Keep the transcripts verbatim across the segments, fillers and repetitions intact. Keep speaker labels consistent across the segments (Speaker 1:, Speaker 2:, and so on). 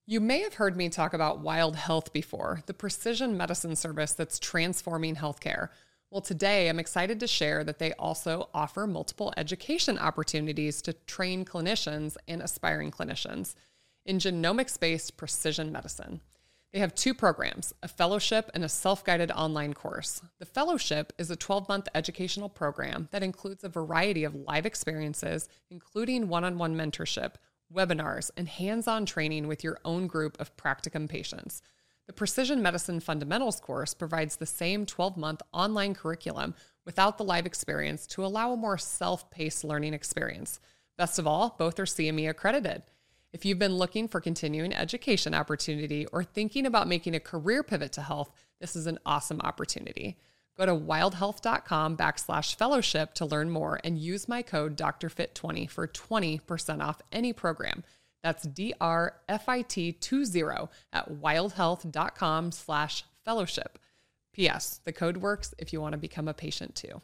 Speaker 1: You may have heard me talk about Wild Health before, the precision medicine service that's transforming healthcare. Well, today I'm excited to share that they also offer multiple education opportunities to train clinicians and aspiring clinicians in genomics-based precision medicine. They have two programs, a fellowship and a self-guided online course. The fellowship is a twelve-month educational program that includes a variety of live experiences, including one-on-one mentorship, webinars, and hands-on training with your own group of practicum patients. The Precision Medicine Fundamentals course provides the same twelve-month online curriculum without the live experience to allow a more self-paced learning experience. Best of all, both are C M E accredited. If you've been looking for continuing education opportunity or thinking about making a career pivot to health, this is an awesome opportunity. Go to wildhealth.com backslash fellowship to learn more and use my code D R Fit twenty for twenty percent off any program. That's D R F I T twenty at wildhealth.com slash fellowship. P S. The code works if you want to become a patient too.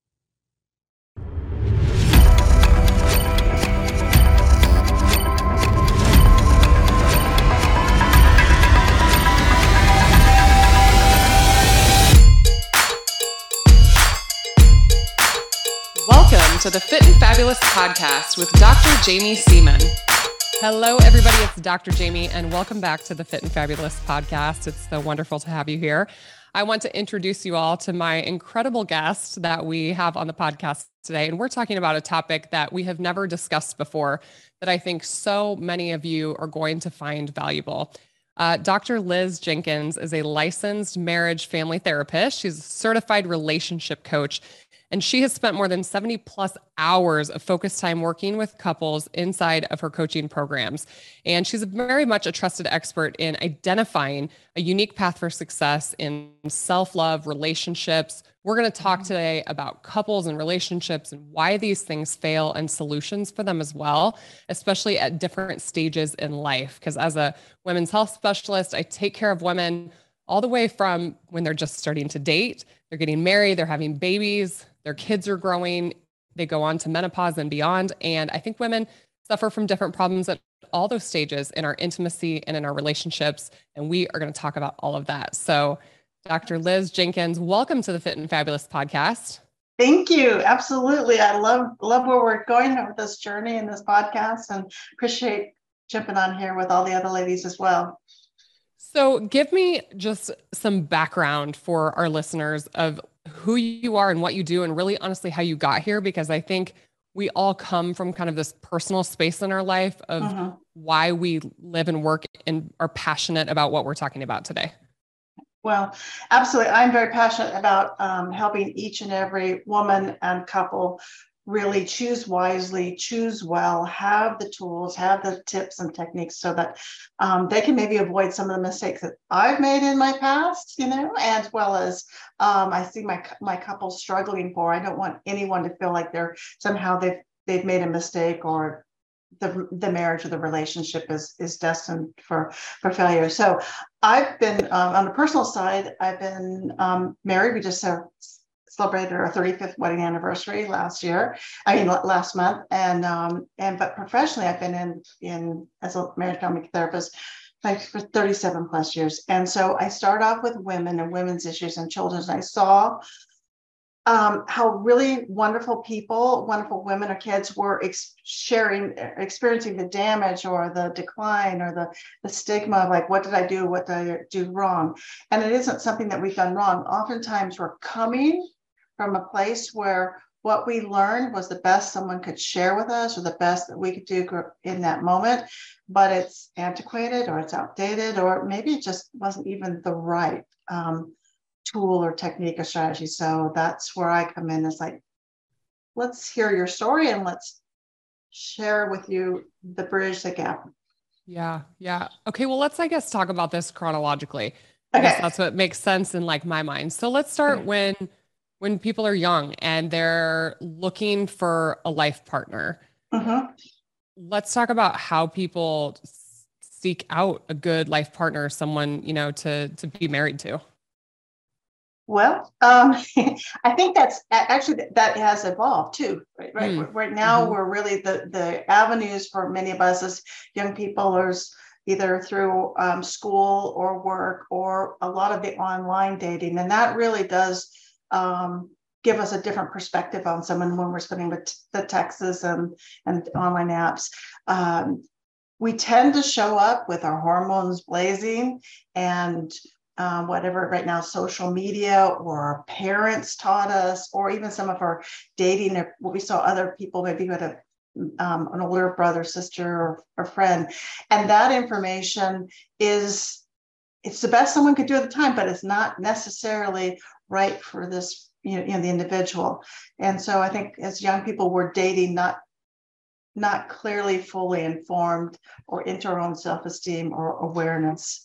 Speaker 1: Welcome to the Fit and Fabulous podcast with Doctor Jamie Seaman. Hello, everybody. It's Doctor Jamie, and welcome back to the Fit and Fabulous podcast. It's so wonderful to have you here. I want to introduce you all to my incredible guest that we have on the podcast today. And we're talking about a topic that we have never discussed before that I think so many of you are going to find valuable. Uh, Doctor Liz Jenkins is a licensed marriage family therapist. She's a certified relationship coach. And she has spent more than seventy plus hours of focused time working with couples inside of her coaching programs. And she's very much a trusted expert in identifying a unique path for success in self-love, relationships. We're going to talk today about couples and relationships and why these things fail and solutions for them as well, especially at different stages in life. Because as a women's health specialist, I take care of women all the way from when they're just starting to date, they're getting married, they're having babies, their kids are growing, they go on to menopause and beyond. And I think women suffer from different problems at all those stages in our intimacy and in our relationships. And we are going to talk about all of that. So Doctor Liz Jenkins, welcome to the Fit and Fabulous podcast.
Speaker 2: Thank you. Absolutely. I love, love where we're going with this journey and this podcast, and appreciate jumping on here with all the other ladies as well.
Speaker 1: So give me just some background for our listeners of who you are and what you do, and really honestly how you got here, because I think we all come from kind of this personal space in our life of uh-huh. why we live and work and are passionate about what we're talking about today.
Speaker 2: Well, absolutely. I'm very passionate about um, helping each and every woman and couple really choose wisely, choose well, have the tools, have the tips and techniques so that um, they can maybe avoid some of the mistakes that I've made in my past, you know, as well as um, I see my my couple struggling for. I don't want anyone to feel like they're somehow they've they've made a mistake or the the marriage or the relationship is is destined for for failure. So I've been um, on the personal side. I've been um, married. We just have celebrated our thirty-fifth wedding anniversary last year. I mean, last month. And, um, and, but professionally, I've been in, in as a marriage family therapist like for thirty-seven plus years. And so I start off with women and women's issues and children's. And I saw um, how really wonderful people, wonderful women or kids were ex- sharing, experiencing the damage or the decline or the, the stigma of like, what did I do? What did I do wrong? And it isn't something that we've done wrong. Oftentimes we're coming from a place where what we learned was the best someone could share with us or the best that we could do in that moment, but it's antiquated or it's outdated, or maybe it just wasn't even the right um, tool or technique or strategy. So that's where I come in. It's like, let's hear your story and let's share with you the bridge, the gap.
Speaker 1: Yeah. Yeah. Okay. Well, let's, I guess, talk about this chronologically. Because
Speaker 2: okay.
Speaker 1: That's what makes sense in like my mind. So let's start okay. when when people are young and they're looking for a life partner.
Speaker 2: Uh-huh.
Speaker 1: Let's talk about how people seek out a good life partner, someone, you know, to, to be married to.
Speaker 2: Well, um, I think that's actually that has evolved too, right? Right, mm. right now, mm-hmm. we're really the the avenues for many of us as young people is either through um, school or work, or a lot of the online dating. And that really does um, give us a different perspective on someone when we're spending the, the texts and, and online apps. Um, we tend to show up with our hormones blazing and um, whatever right now, social media or our parents taught us, or even some of our dating, or what we saw other people, maybe who had a, um, an older brother, sister, or, or friend. And that information is, it's the best someone could do at the time, but it's not necessarily right for this, you know, you know, the individual. And so I think as young people, we're dating not not clearly fully informed or into our own self-esteem or awareness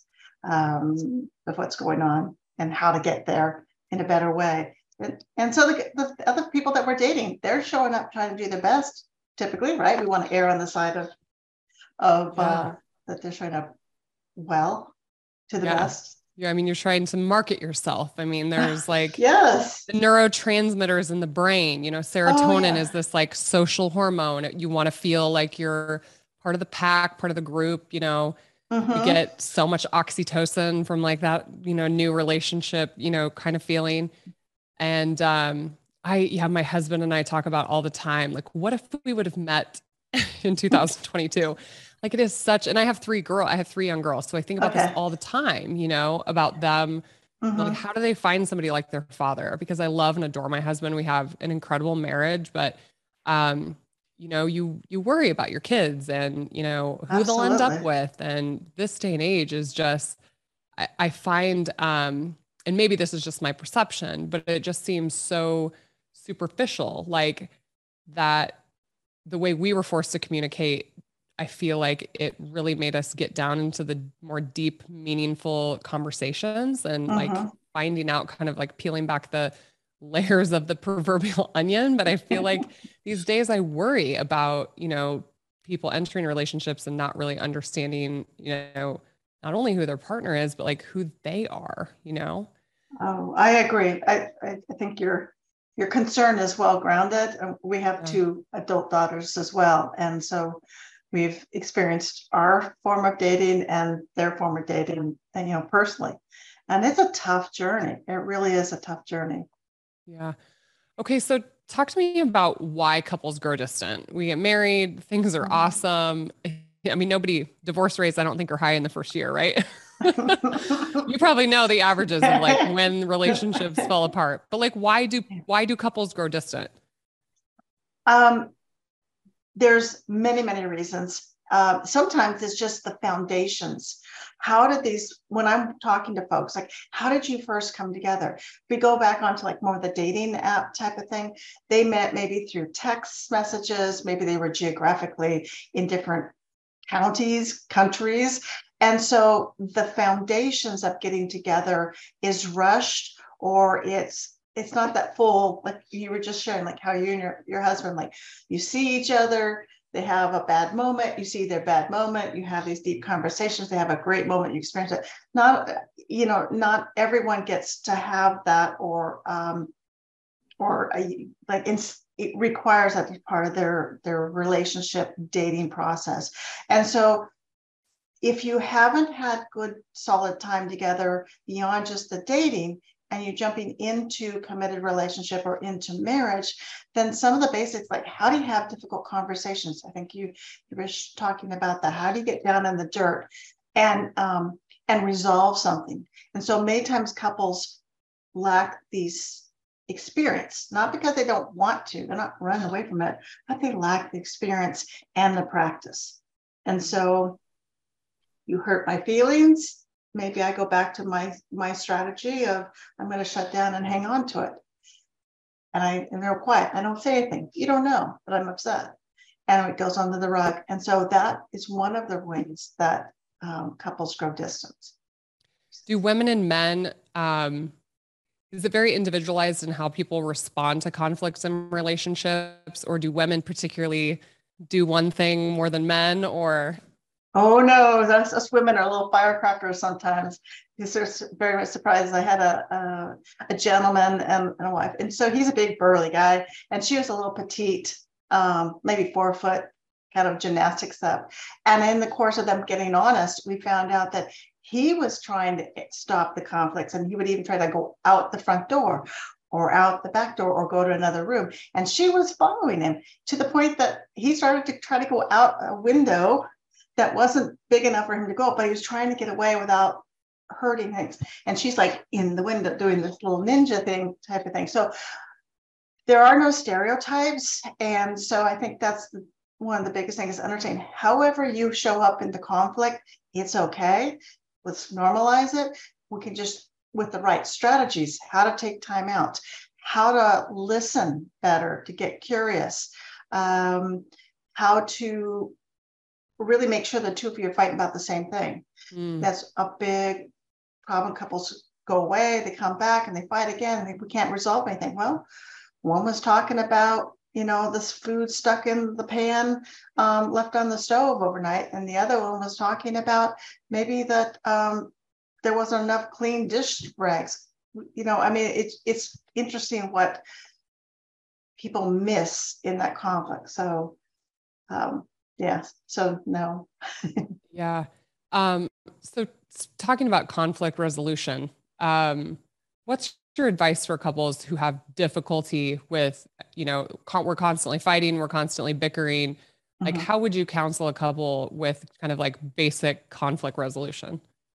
Speaker 2: um, of what's going on and how to get there in a better way. And, and so the, the other people that we're dating, they're showing up trying to do their best, typically, right? We want to err on the side of, of yeah. uh, that they're showing up well to the yeah. best.
Speaker 1: Yeah, I mean, you're trying to market yourself. I mean, there's like
Speaker 2: yes.
Speaker 1: the neurotransmitters in the brain, you know, serotonin oh, yeah. is this like social hormone. You want to feel like you're part of the pack, part of the group, you know, mm-hmm. you get so much oxytocin from like that, you know, new relationship, you know, kind of feeling. And um, I, yeah, my husband and I talk about all the time, like, what if we would have met in two thousand twenty-two? Like it is such, and I have three girls, I have three young girls. So I think about okay. this all the time, you know, about them. Mm-hmm. Like, how do they find somebody like their father? Because I love and adore my husband. We have an incredible marriage, but, um, you know, you, you worry about your kids and, you know, who Absolutely. They'll end up with. And this day and age is just, I, I find, um, and maybe this is just my perception, but it just seems so superficial, like that the way we were forced to communicate, I feel like it really made us get down into the more deep, meaningful conversations and uh-huh. like finding out, kind of like peeling back the layers of the proverbial onion. But I feel like these days I worry about, you know, people entering relationships and not really understanding, you know, not only who their partner is, but like who they are, you know?
Speaker 2: Oh, I agree. I, I think your, your concern is well-grounded. We have yeah. two adult daughters as well. And so we've experienced our form of dating and their form of dating, and, you know, personally. And it's a tough journey. It really is a tough journey.
Speaker 1: Yeah. Okay. So talk to me about why couples grow distant. We get married, things are mm-hmm. awesome. I mean, nobody, divorce rates, I don't think are high in the first year, right? You probably know the averages of like when relationships fell apart, but like, why do, why do couples grow distant?
Speaker 2: Um, There's many, many reasons. Uh, sometimes it's just the foundations. How did these, when I'm talking to folks, like, how did you first come together? We go back onto like more of the dating app type of thing. They met maybe through text messages. Maybe they were geographically in different counties, countries. And so the foundations of getting together is rushed, or it's it's not that full, like you were just sharing, like how you and your, your husband, like you see each other, they have a bad moment, you see their bad moment, you have these deep conversations, they have a great moment, you experience it. Not, you know, not everyone gets to have that, or, um, or a, like it's, it requires that be part of their, their relationship dating process. And so if you haven't had good, solid time together beyond just the dating, and you're jumping into committed relationship or into marriage, then some of the basics, like how do you have difficult conversations? I think you, you were talking about that. How do you get down in the dirt and um, and resolve something? And so many times couples lack these experience, not because they don't want to, they're not running away from it, but they lack the experience and the practice. And so you hurt my feelings. Maybe I go back to my my strategy of I'm going to shut down and hang on to it. And I am real quiet. I don't say anything. You don't know, but I'm upset. And it goes under the rug. And so that is one of the ways that um, couples grow distance.
Speaker 1: Do women and men, um, is it very individualized in how people respond to conflicts in relationships? Or do women particularly do one thing more than men, or...
Speaker 2: Oh no, that's, us women are a little firecrackers sometimes. They're very much surprised. I had a a, a gentleman and, and a wife, and so he's a big burly guy, and she was a little petite, um, maybe four foot, kind of gymnastics up. And in the course of them getting honest, we found out that he was trying to stop the conflicts, and he would even try to go out the front door or out the back door or go to another room. And she was following him to the point that he started to try to go out a window that wasn't big enough for him to go, but he was trying to get away without hurting things. And she's like in the window doing this little ninja thing type of thing. So there are no stereotypes. And so I think that's the, one of the biggest things is understanding however you show up in the conflict, it's okay. Let's normalize it. We can just, with the right strategies, how to take time out, how to listen better, to get curious, um, how to really make sure the two of you are fighting about the same thing. Mm. That's a big problem. Couples go away, they come back and they fight again, and they, we can't resolve anything. Well, one was talking about, you know, this food stuck in the pan, um, left on the stove overnight, and the other one was talking about maybe that um, there wasn't enough clean dish rags. You know, I mean, it's it's interesting what people miss in that conflict. So, um, yeah. So no.
Speaker 1: Yeah. Um, so talking about conflict resolution, um, what's your advice for couples who have difficulty with, you know, con- we're constantly fighting, we're constantly bickering. Like, mm-hmm. how would you counsel a couple with kind of like basic conflict resolution?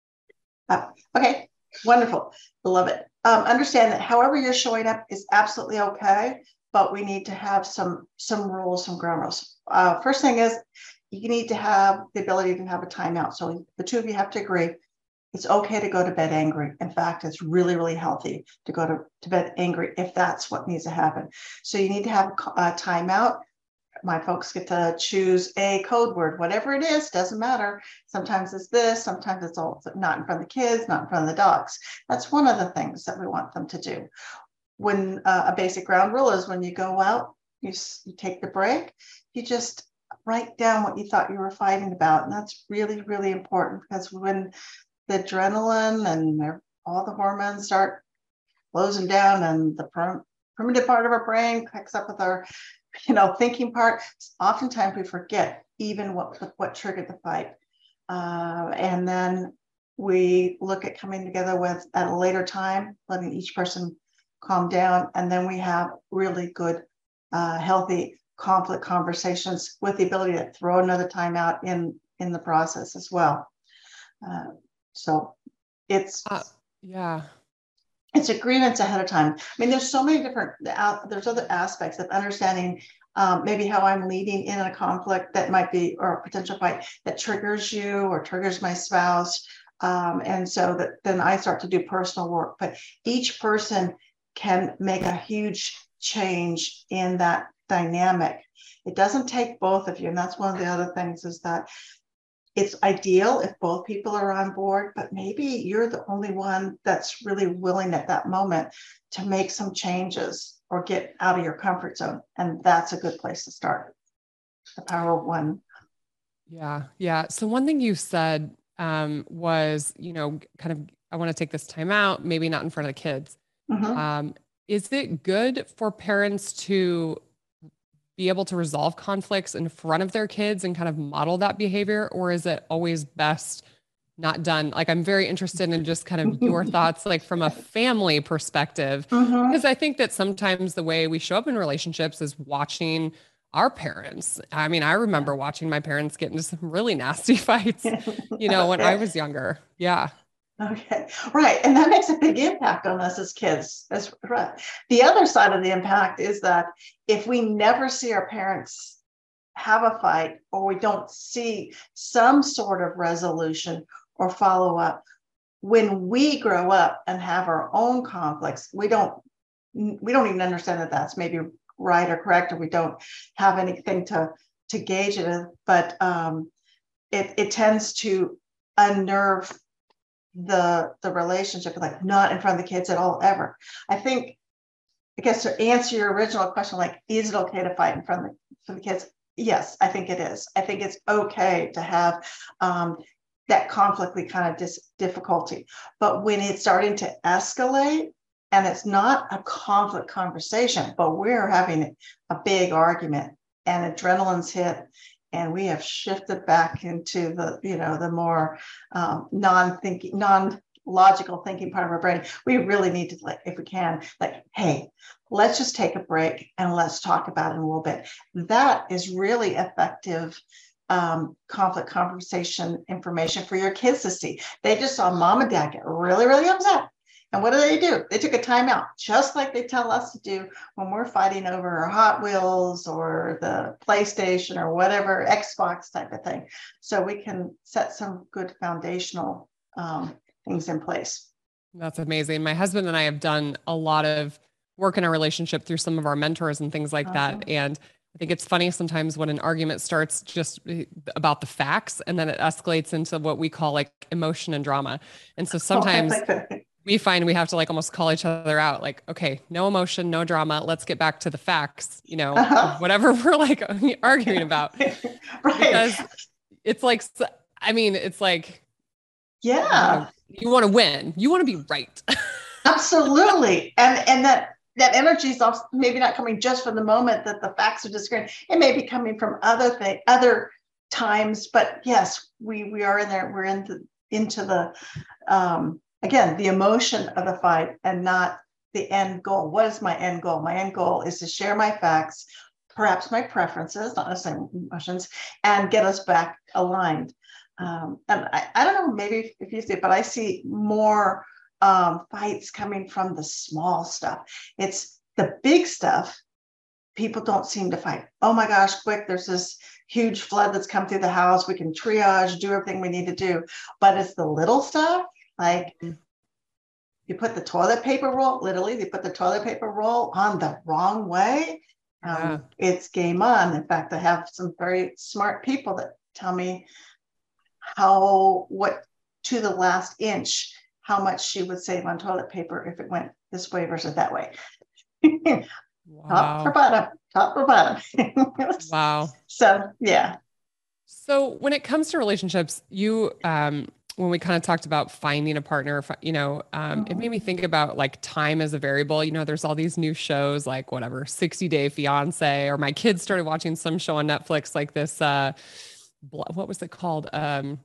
Speaker 2: Uh, okay, wonderful. Love it. Um, understand that however you're showing up is absolutely okay, but we need to have some some rules, some ground rules. Uh, first thing is you need to have the ability to have a timeout. So the two of you have to agree it's okay to go to bed angry. In fact, it's really, really healthy to go to, to bed angry if that's what needs to happen. So you need to have a, a timeout. My folks get to choose a code word, whatever it is, doesn't matter. Sometimes it's this, sometimes it's all not in front of the kids, not in front of the dogs. That's one of the things that we want them to do. When uh, a basic ground rule is when you go out, you, you take the break, you just write down what you thought you were fighting about. And that's really, really important, because when the adrenaline and all the hormones start closing down and the prim- primitive part of our brain picks up with our you know, thinking part, oftentimes we forget even what what triggered the fight. Uh, and then we look at coming together with at a later time, letting each person calm down. And then we have really good, uh, healthy conflict conversations with the ability to throw another time out in, in the process as well. Uh, so it's,
Speaker 1: uh, yeah.
Speaker 2: It's agreements ahead of time. I mean, there's so many different, uh, there's other aspects of understanding um, maybe how I'm leading in a conflict that might be, or a potential fight that triggers you or triggers my spouse. Um, and so that then I start to do personal work, but each person can make a huge change in that dynamic. It doesn't take both of you. And that's one of the other things is that it's ideal if both people are on board, but maybe you're the only one that's really willing at that moment to make some changes or get out of your comfort zone. And that's a good place to start. The power of one.
Speaker 1: Yeah. Yeah. So one thing you said um, was, you know, kind of, I want to take this time out, maybe not in front of the kids. Mm-hmm. Um, is it good for parents to be able to resolve conflicts in front of their kids and kind of model that behavior? Or is it always best not done? Like, I'm very interested in just kind of your thoughts, like from a family perspective, mm-hmm. because I think that sometimes the way we show up in relationships is watching our parents. I mean, I remember yeah. watching my parents get into some really nasty fights, you know, when I was younger. Yeah.
Speaker 2: Okay, right. And that makes a big impact on us as kids. That's right. The other side of the impact is that if we never see our parents have a fight, or we don't see some sort of resolution or follow up, when we grow up and have our own conflicts, we don't we don't even understand that that's maybe right or correct, or we don't have anything to to gauge it. But um, it it tends to unnerve the the relationship, like not in front of the kids at all ever. I think, I guess to answer your original question, like, is it okay to fight in front of the, for the kids? Yes, I think it is. I think it's okay to have um, that conflictly kind of dis- difficulty. But when it's starting to escalate and it's not a conflict conversation, but we're having a big argument and adrenaline's hit and we have shifted back into the, you know, the more um, non-thinking, non-logical thinking part of our brain. We really need to, like, if we can, like, hey, let's just take a break and let's talk about it a little bit. That is really effective um, conflict conversation information for your kids to see. They just saw mom and dad get really, really upset. And what do they do? They took a timeout, just like they tell us to do when we're fighting over Hot Wheels or the PlayStation or whatever, Xbox type of thing. So we can set some good foundational um, things in place.
Speaker 1: That's amazing. My husband and I have done a lot of work in our relationship through some of our mentors and things like uh-huh. that. And I think it's funny sometimes when an argument starts just about the facts and then it escalates into what we call like emotion and drama. And so sometimes we find we have to like almost call each other out, like, okay, no emotion, no drama. Let's get back to the facts, you know, uh-huh. whatever we're like arguing about.
Speaker 2: Right.
Speaker 1: Because it's like, I mean, it's like,
Speaker 2: yeah,
Speaker 1: you, you want to win. You want to be right.
Speaker 2: Absolutely. And, and that, that energy is also maybe not coming just from the moment that the facts are disagreeing. It may be coming from other thing, other times, but yes, we, we are in there. We're into, into the, um, again, the emotion of the fight and not the end goal. What is my end goal? My end goal is to share my facts, perhaps my preferences, not necessarily emotions, and get us back aligned. Um, and I, I don't know, maybe if you see it, but I see more um, fights coming from the small stuff. It's the big stuff. People don't seem to fight. Oh my gosh, quick, there's this huge flood that's come through the house. We can triage, do everything we need to do. But it's the little stuff. Like you put the toilet paper roll, literally, they put the toilet paper roll on the wrong way. Um, yeah. It's game on. In fact, I have some very smart people that tell me how, what to the last inch, how much she would save on toilet paper if it went this way versus that way. Wow. Top or bottom, top or bottom.
Speaker 1: Wow.
Speaker 2: So, yeah.
Speaker 1: So when it comes to relationships, you, um, when we kind of talked about finding a partner, you know, um, mm-hmm. it made me think about like time as a variable. You know, there's all these new shows like whatever, sixty day fiance, or my kids started watching some show on Netflix, like this, uh, what was it called? Um,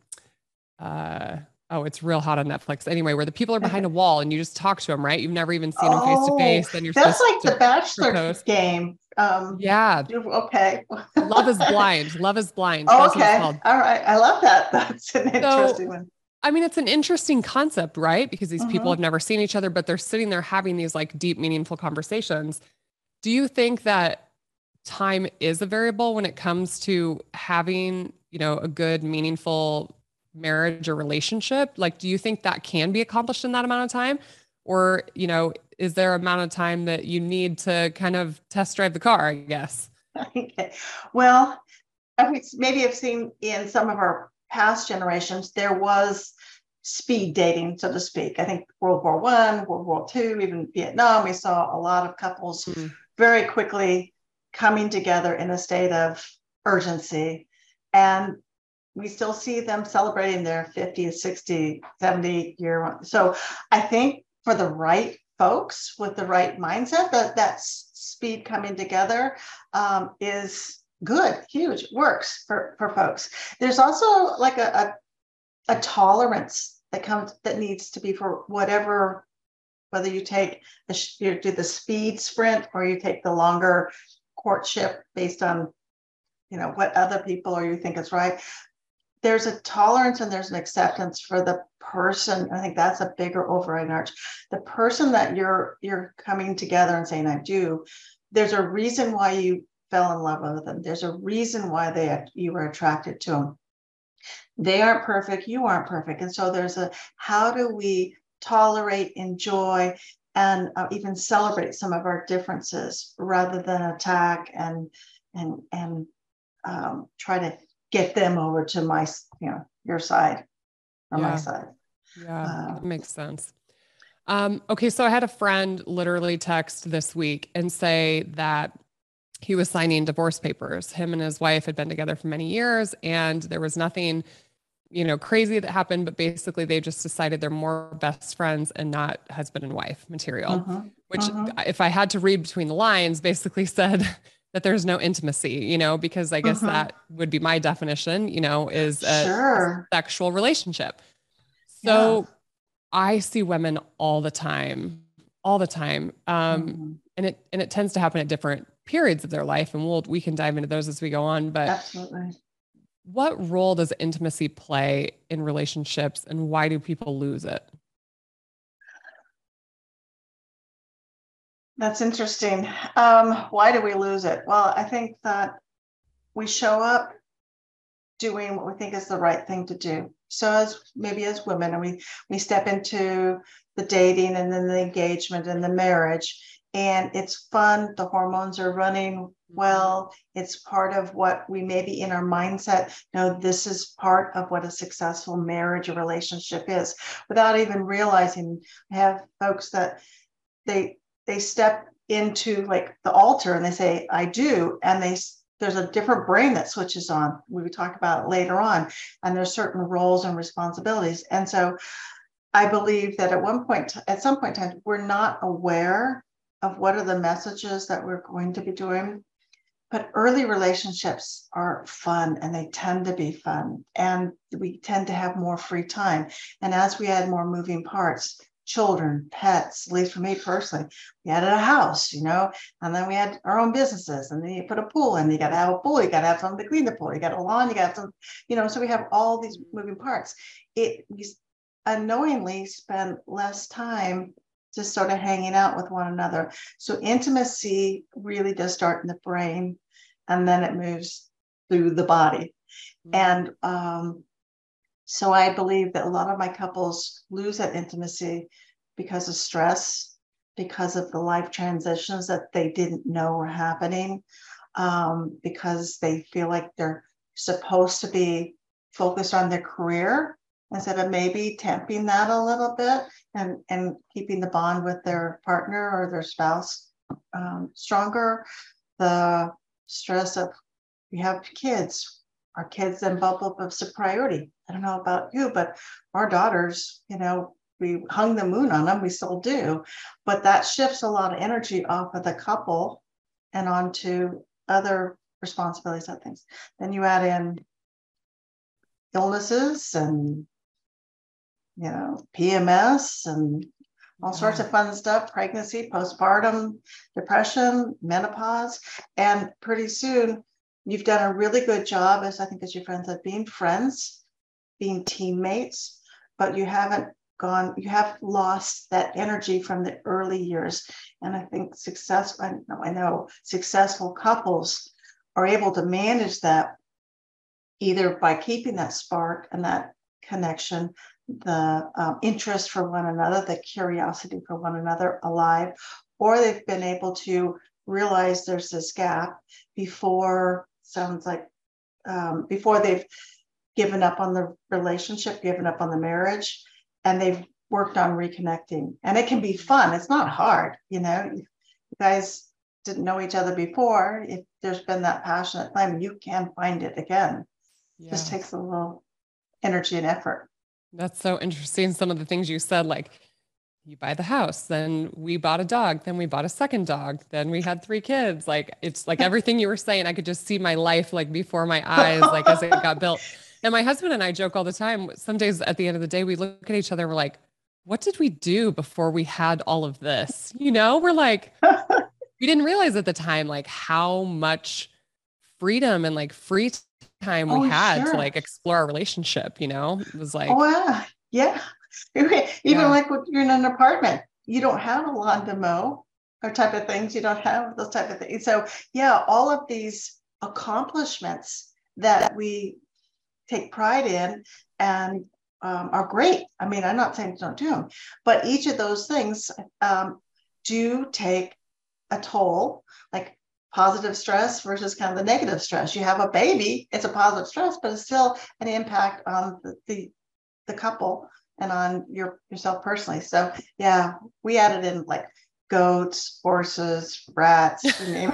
Speaker 1: uh, oh, it's real hot on Netflix. Anyway, where the people are behind a wall and you just talk to them, right? You've never even seen them face to face. Then you're
Speaker 2: that's like the Bachelor propose. Game. Um,
Speaker 1: yeah.
Speaker 2: Okay.
Speaker 1: Love is Blind. Love is Blind.
Speaker 2: Oh, okay. All right. I love that. That's an interesting
Speaker 1: so,
Speaker 2: one.
Speaker 1: I mean, it's an interesting concept, right? Because these
Speaker 2: Mm-hmm.
Speaker 1: people have never seen each other, but they're sitting there having these like deep, meaningful conversations. Do you think that time is a variable when it comes to having, you know, a good, meaningful marriage or relationship? Like, do you think that can be accomplished in that amount of time? Or, you know, is there an amount of time that you need to kind of test drive the car, I guess?
Speaker 2: Okay. Well, maybe I've seen in some of our past generations, there was speed dating, so to speak. I think World War One, World War Two, even Vietnam, we saw a lot of couples mm-hmm. very quickly coming together in a state of urgency. And we still see them celebrating their fifty, sixty, seventy year. So I think for the right folks with the right mindset, that that speed coming together um, is good, huge, works for, for folks. There's also like a, a, a tolerance that comes, that needs to be for whatever, whether you take, the, you do the speed sprint or you take the longer courtship based on, you know, what other people or you think is right. There's a tolerance and there's an acceptance for the person. I think that's a bigger overriding arch. The person that you're you're coming together and saying, I do, there's a reason why you fell in love with them. There's a reason why they you were attracted to them. They aren't perfect. You aren't perfect. And so there's a, how do we tolerate, enjoy, and uh, even celebrate some of our differences rather than attack and, and, and um, try to get them over to my, you know, your side or
Speaker 1: yeah.
Speaker 2: my side.
Speaker 1: Yeah, uh, that makes sense. Um, okay. So I had a friend literally text this week and say that he was signing divorce papers. Him and his wife had been together for many years and there was nothing, you know, crazy that happened, but basically they just decided they're more best friends and not husband and wife material, uh-huh. which uh-huh. if I had to read between the lines, basically said, that there's no intimacy, you know, because I guess
Speaker 2: Mm-hmm.
Speaker 1: that would be my definition, you know, is a, a
Speaker 2: Sure.
Speaker 1: sexual relationship.
Speaker 2: Yeah.
Speaker 1: So I see women all the time, all the time. Um,
Speaker 2: Mm-hmm.
Speaker 1: and it, and it tends to happen at different periods of their life. And we'll, we can dive into those as we go on. But
Speaker 2: Absolutely.
Speaker 1: what role does intimacy play in relationships and why do people lose it?
Speaker 2: That's interesting. Um, why do we lose it? Well, I think that we show up doing what we think is the right thing to do. So as maybe as women, and we we step into the dating and then the engagement and the marriage, and it's fun. The hormones are running well. It's part of what we maybe in our mindset know this is part of what a successful marriage or relationship is, without even realizing. I have folks that they they step into like the altar and they say I do, and they there's a different brain that switches on. We would talk about it later on, and there's certain roles and responsibilities. And so I believe that at one point, at some point in time, we're not aware of what are the messages that we're going to be doing. But early relationships are fun, and they tend to be fun, and we tend to have more free time. And as we add more moving parts, children, pets, at least for me personally, we added a house, you know, and then we had our own businesses, and then you put a pool in, you got to have a pool, you got to have something to clean the pool, you got a lawn, you got some, you know, so we have all these moving parts. It we unknowingly spend less time just sort of hanging out with one another. So intimacy really does start in the brain, and then it moves through the body. Mm-hmm. And um, so I believe that a lot of my couples lose that intimacy because of stress, because of the life transitions that they didn't know were happening, um, because they feel like they're supposed to be focused on their career instead of maybe temping that a little bit and, and keeping the bond with their partner or their spouse um, stronger. The stress of we have kids, our kids then bump up as a priority. I don't know about you, but our daughters, you know, we hung the moon on them, we still do, but that shifts a lot of energy off of the couple and onto other responsibilities and things. Then you add in illnesses and you know, P M S and all yeah. sorts of fun stuff, pregnancy, postpartum, depression, menopause. And pretty soon you've done a really good job, as I think as your friend said, being friends, being teammates, but you haven't gone, you have lost that energy from the early years. And I think success, I know, I know successful couples are able to manage that either by keeping that spark and that connection, the um, interest for one another, the curiosity for one another alive, or they've been able to realize there's this gap before, sounds like, um, before they've given up on the relationship, given up on the marriage, and they've worked on reconnecting. And it can be fun. It's not hard, you know. You guys didn't know each other before. If there's been that passionate flame, you can find it again. Yeah. Just takes a little energy and effort.
Speaker 1: That's so interesting. Some of the things you said, like you buy the house, then we bought a dog, then we bought a second dog, then we had three kids. Like, it's like everything you were saying, I could just see my life like before my eyes, like as it got built. And my husband and I joke all the time. Some days at the end of the day, we look at each other and we're like, what did we do before we had all of this? You know, we're like, we didn't realize at the time, like how much freedom and like free time we oh, had sure. to like explore our relationship, you know. It was like,
Speaker 2: oh yeah, yeah. Even yeah. like when you're in an apartment, you don't have a lawn to mow or type of things. You don't have those type of things. So yeah, all of these accomplishments that we take pride in and um, are great. I mean, I'm not saying don't do them, but each of those things um, do take a toll, like positive stress versus kind of the negative stress. You have a baby, it's a positive stress, but it's still an impact on the, the, the couple and on your yourself personally. So yeah, we added in like goats, horses, rats, you name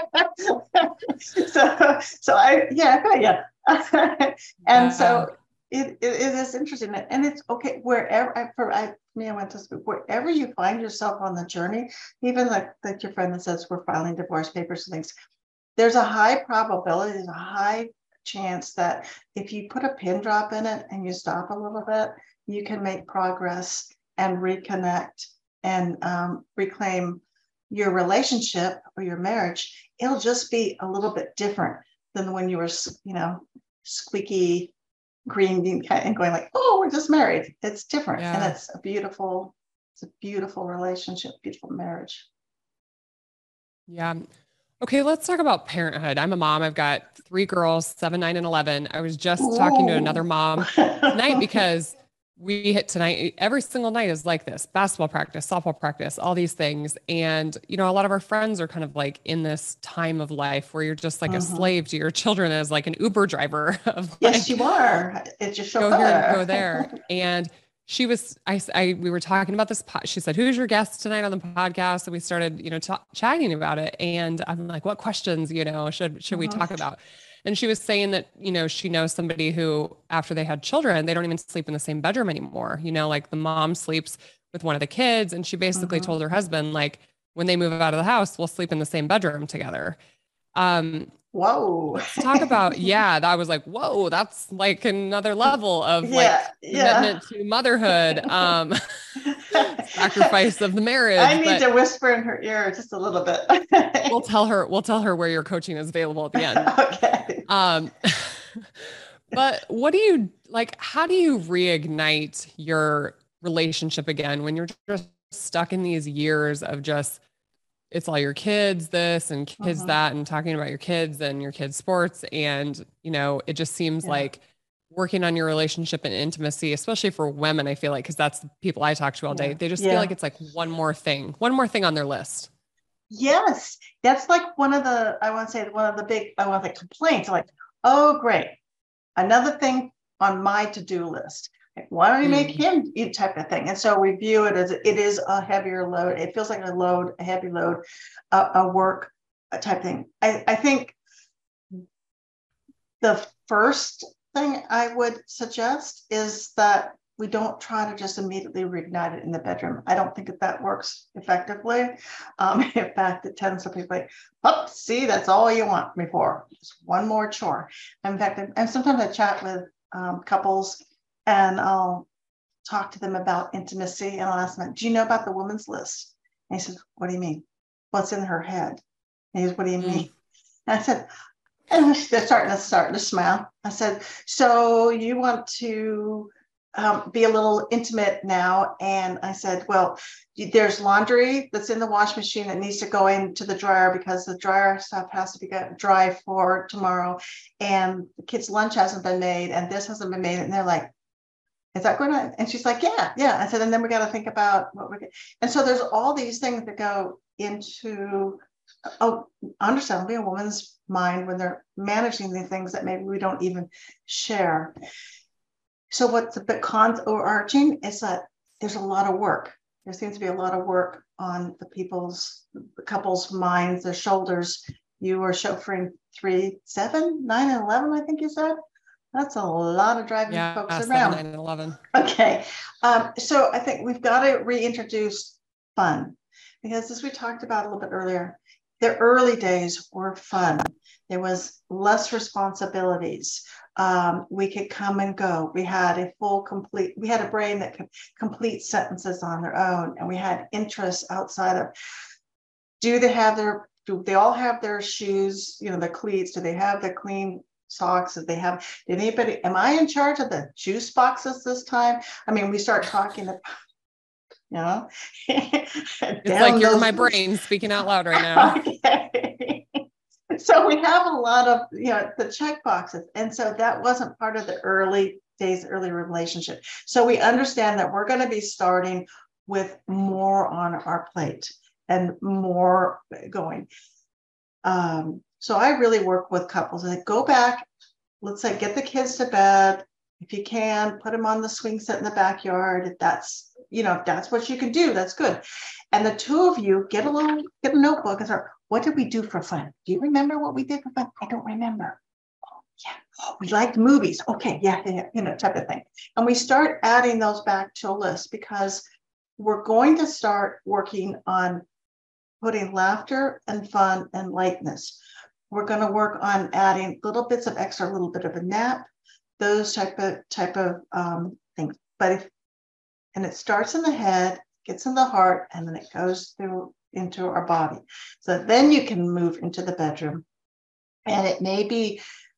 Speaker 2: it. so, so I, yeah, yeah. and yeah. so it, it, it is interesting. And it's okay wherever I, for I, me, I went to school, wherever you find yourself on the journey, even like, like your friend that says we're filing divorce papers and things, there's a high probability, there's a high chance that if you put a pin drop in it and you stop a little bit, you can make progress and reconnect and um, reclaim your relationship or your marriage. It'll just be a little bit different than when you were, you know, squeaky green and going like, oh, we're just married. It's different. Yeah. And it's a beautiful, it's a beautiful relationship, beautiful marriage.
Speaker 1: Yeah. Okay, let's talk about parenthood. I'm a mom. I've got three girls, seven, nine, and eleven. I was just Ooh. talking to another mom tonight because we hit tonight. Every single night is like this: basketball practice, softball practice, all these things. And, you know, a lot of our friends are kind of like in this time of life where you're just like mm-hmm. a slave to your children as like an Uber driver. Of like,
Speaker 2: yes, you are. It's just
Speaker 1: go here and go there. And she was, I, I, we were talking about this. Po- she said, who's your guest tonight on the podcast? And we started, you know, t- chatting about it. And I'm like, what questions, you know, should, should mm-hmm. we talk about? And she was saying that, you know, she knows somebody who, after they had children, they don't even sleep in the same bedroom anymore. You know, like the mom sleeps with one of the kids. And she basically mm-hmm. told her husband, like, when they move out of the house, we'll sleep in the same bedroom together. Um,
Speaker 2: Whoa.
Speaker 1: Let's talk about, yeah, that was like, whoa, that's like another level of
Speaker 2: yeah,
Speaker 1: like
Speaker 2: yeah.
Speaker 1: commitment to motherhood, um, sacrifice of the marriage.
Speaker 2: I need to whisper in her ear just a little bit.
Speaker 1: we'll tell her, we'll tell her where your coaching is available at the end.
Speaker 2: Okay.
Speaker 1: Um, but what do you like, how do you reignite your relationship again when you're just stuck in these years of just, it's all your kids, this and kids, uh-huh. that, and talking about your kids and your kids' sports. And, you know, it just seems yeah. like working on your relationship and intimacy, especially for women, I feel like, cause that's people I talk to all day. Yeah. They just yeah. feel like it's like one more thing, one more thing on their list.
Speaker 2: Yes. That's like one of the, I want to say one of the big, I want to say complaints, like, oh, great. Another thing on my to-do list. Like, why don't you make mm. him eat type of thing? And so we view it as it is a heavier load. It feels like a load, a heavy load, uh, a work a type thing. I, I think the first thing I would suggest is that we don't try to just immediately reignite it in the bedroom. I don't think that that works effectively. Um, in fact, it tends to be like, oh, see, that's all you want me for. Just one more chore. In fact, and sometimes I chat with um, couples and I'll talk to them about intimacy and I'll ask them, do you know about the woman's list? And he says, what do you mean? What's in her head? And he says, what do you mm. mean? And I said, and they're starting to start to smile. I said, so you want to um, be a little intimate now? And I said, well, there's laundry that's in the wash machine that needs to go into the dryer because the dryer stuff has to be dry for tomorrow. And the kids' lunch hasn't been made and this hasn't been made. And they're like, is that going on? And she's like, yeah, yeah. I said, and then we got to think about what we're, and so there's all these things that go into, oh, understandably, a woman's mind when they're managing the things that maybe we don't even share. So what's a bit con overarching is that there's a lot of work. There seems to be a lot of work on the people's, the couple's minds, their shoulders. You were chauffeuring three, seven, nine, and eleven, I think you said. That's a lot of driving yeah, folks seven, around. Nine, and eleven. Okay. Um, so I think we've got to reintroduce fun because as we talked about a little bit earlier, the early days were fun. There was less responsibilities. Um, we could come and go. We had a full, complete, we had a brain that could complete sentences on their own. And we had interests outside of, do they have their, do they all have their shoes, you know, the cleats? Do they have their clean socks that they have? Did anybody, am I in charge of the juice boxes this time? I mean, we start talking about, you know,
Speaker 1: it's like you're those... my brain speaking out loud right now.
Speaker 2: Okay. So we have a lot of, you know, the check boxes. And so that wasn't part of the early days, early relationship. So we understand that we're going to be starting with more on our plate and more going. Um, so I really work with couples and go back, let's say, get the kids to bed. If you can, put them on the swing set in the backyard. If that's, you know, if that's what you can do, that's good. And the two of you get a little, get a notebook and start, what did we do for fun? Do you remember what we did for fun? I don't remember. Yeah. Oh, we liked movies. Okay. Yeah, yeah. You know, type of thing. And we start adding those back to a list because we're going to start working on putting laughter and fun and lightness. We're going to work on adding little bits of extra, a little bit of a nap, those type of type of um, things. But if, and it starts in the head, gets in the heart, and then it goes through into our body. So then you can move into the bedroom. And it may be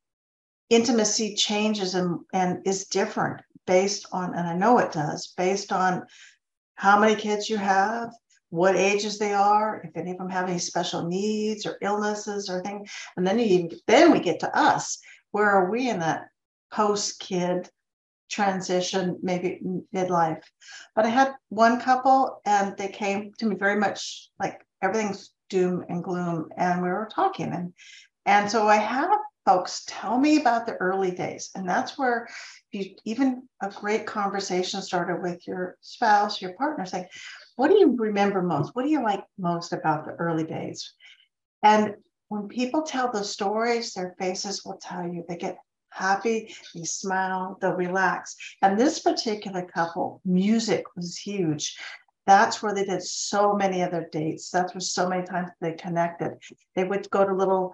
Speaker 2: intimacy changes and, and is different based on, and I know it does, based on how many kids you have, what ages they are, if any of them have any special needs or illnesses or things. And then you then we get to us. Where are we in that post-kid transition, maybe midlife? But I had one couple and they came to me very much like everything's doom and gloom. And we were talking. And, and so I have folks tell me about the early days. And that's where you even a great conversation started with your spouse, your partner, saying, what do you remember most? What do you like most about the early days? And when people tell the stories, their faces will tell you. They get happy, they smile, they'll relax. And this particular couple, music was huge. That's where they did so many of their dates. That's where so many times they connected. They would go to little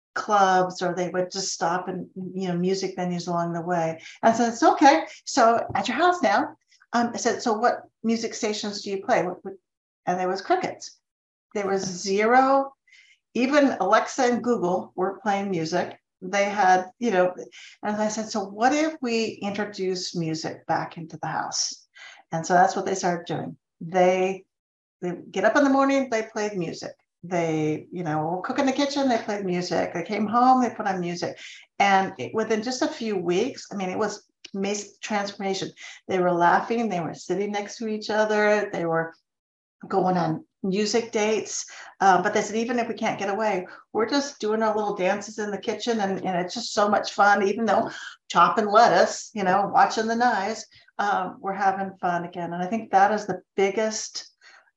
Speaker 2: clubs or they would just stop in, you know, music venues along the way. And so it's okay. So at your house now, um, I said, so what music stations do you play? What, what, and there was crickets. There was zero, even Alexa and Google were playing music. They had, you know, and I said, so what if we introduce music back into the house? And so that's what they started doing. They, they get up in the morning, they played music. They, you know, cook in the kitchen, they played music. They came home, they put on music. And it, within just a few weeks, I mean, it was amazing transformation. They were laughing, they were sitting next to each other, they were going on music dates. Uh, but they said, even if we can't get away, we're just doing our little dances in the kitchen. And, and it's just so much fun, even though chopping lettuce, you know, watching the knives, um, we're having fun again. And I think that is the biggest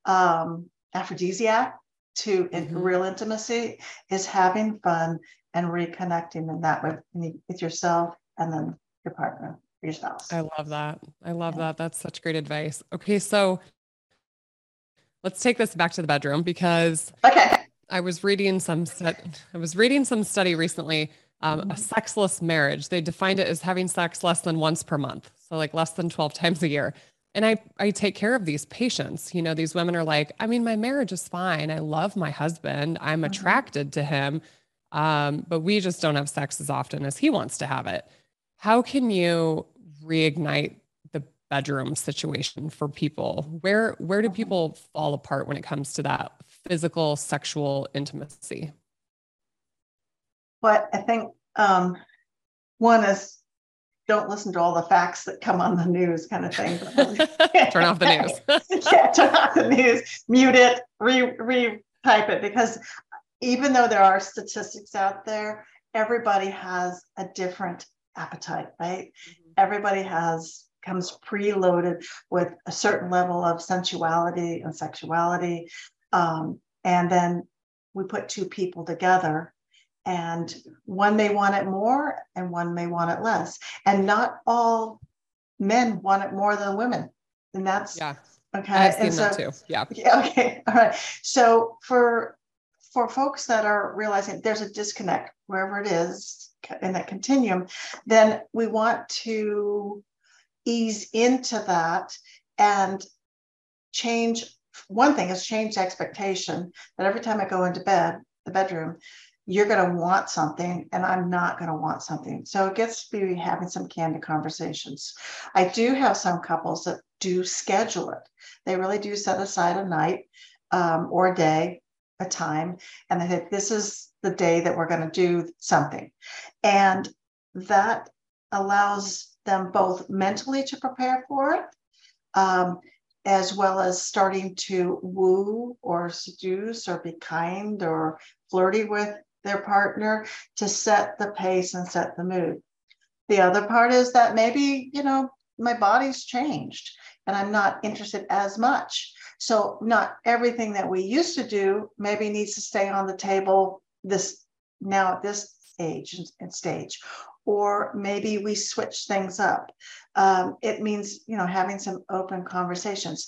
Speaker 2: um, aphrodisiac to mm-hmm. real intimacy, is having fun and reconnecting in that with, with yourself and then your partner, your spouse.
Speaker 1: I love that. I love yeah. that. That's such great advice. Okay. So let's take this back to the bedroom because
Speaker 2: okay.
Speaker 1: I was reading some set, I was reading some study recently, um, mm-hmm. a sexless marriage. They defined it as having sex less than once per month. So like less than twelve times a year. And I, I take care of these patients. You know, these women are like, I mean, my marriage is fine. I love my husband. I'm attracted mm-hmm. to him. Um, but we just don't have sex as often as he wants to have it. How can you reignite the bedroom situation for people? Where, where do people fall apart when it comes to that physical, sexual intimacy?
Speaker 2: But I think um, one is, don't listen to all the facts that come on the news kind of thing.
Speaker 1: Turn off the news.
Speaker 2: yeah, turn off the news, mute it, re, re-type it, because even though there are statistics out there, everybody has a different appetite, right? Mm-hmm. Everybody has, comes preloaded with a certain level of sensuality and sexuality. Um, and then we put two people together, and one may want it more and one may want it less. And not all men want it more than women. And that's
Speaker 1: yeah.
Speaker 2: okay.
Speaker 1: I've seen
Speaker 2: and so,
Speaker 1: that too. Yeah.
Speaker 2: Okay. All right. So for for folks that are realizing there's a disconnect wherever it is in that continuum, then we want to ease into that and change. One thing is change the expectation that every time I go into bed, the bedroom, you're going to want something and I'm not going to want something. So it gets to be having some candid conversations. I do have some couples that do schedule it. They really do set aside a night um, or a day, a time, and they think this is the day that we're going to do something. And that allows them both mentally to prepare for it, um, as well as starting to woo or seduce or be kind or flirty with their partner to set the pace and set the mood. The other part is that maybe, you know, my body's changed and I'm not interested as much. So not everything that we used to do maybe needs to stay on the table this now at this age and stage. or maybe we switch things up. Um, it means, you know, having some open conversations.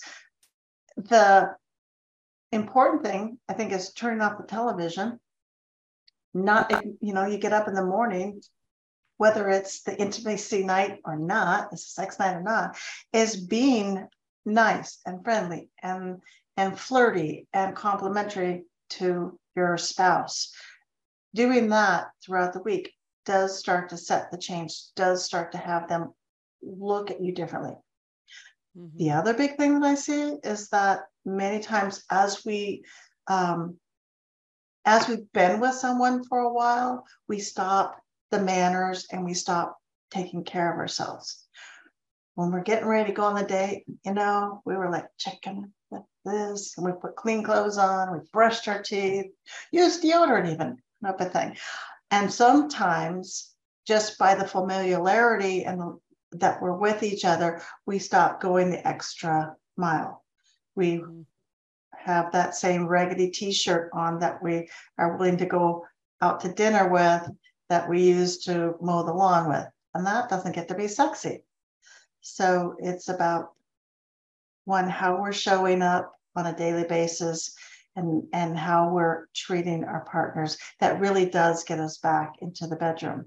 Speaker 2: The important thing, I think, is turning off the television. Not, you know, you get up in the morning, whether it's the intimacy night or not, it's a sex night or not, is being nice and friendly and and flirty and complimentary to your spouse. Doing that throughout the week does start to set the change, does start to have them look at you differently. Mm-hmm. The other big thing that I see is that many times as we um, as we've been with someone for a while, we stop the manners and we stop taking care of ourselves. When we're getting ready to go on the date, you know, we were like checking with this, and we put clean clothes on, we brushed our teeth, used deodorant even, type of thing. And sometimes just by the familiarity and the, that we're with each other, we stop going the extra mile. We mm-hmm. have that same raggedy t-shirt on that we are willing to go out to dinner with, that we use to mow the lawn with. And that doesn't get to be sexy. So it's about, one, how we're showing up on a daily basis and, and how we're treating our partners. That really does get us back into the bedroom.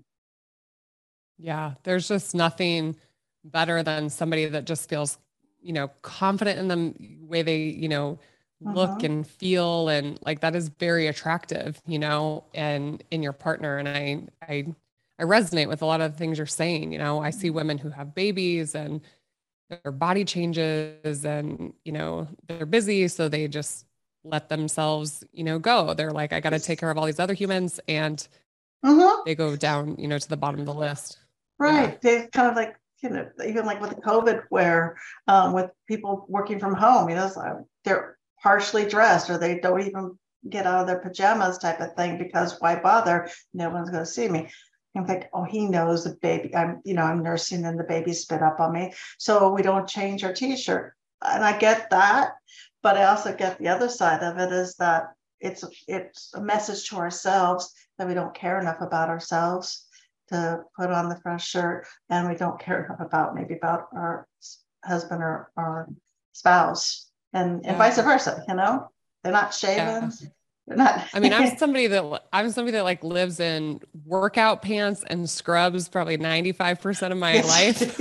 Speaker 1: Yeah, there's just nothing better than somebody that just feels, you know, confident in the way they, you know, look uh-huh. and feel, and like that is very attractive, you know, and in your partner. And I, I, I resonate with a lot of the things you're saying. You know, I see women who have babies and their body changes and, you know, they're busy. So they just let themselves, you know, go. They're like, I got to take care of all these other humans, and uh-huh. they go down, you know, to the bottom of the list.
Speaker 2: Right.
Speaker 1: Yeah.
Speaker 2: They kind of like, you know, even like with the COVID, where um, with people working from home, you know, so they're partially dressed, or they don't even get out of their pajamas type of thing, because why bother? No one's going to see me. I'm like, oh, he knows the baby. I'm, you know, I'm nursing and the baby spit up on me. So we don't change our t-shirt. And I get that, but I also get the other side of it, is that it's, it's a message to ourselves that we don't care enough about ourselves to put on the fresh shirt. And we don't care enough about maybe about our husband or our spouse, and, and yeah. vice versa, you know, they're not shaven. Yeah. They're not.
Speaker 1: I mean, I'm somebody that I'm somebody that like lives in workout pants and scrubs probably ninety-five percent of my life.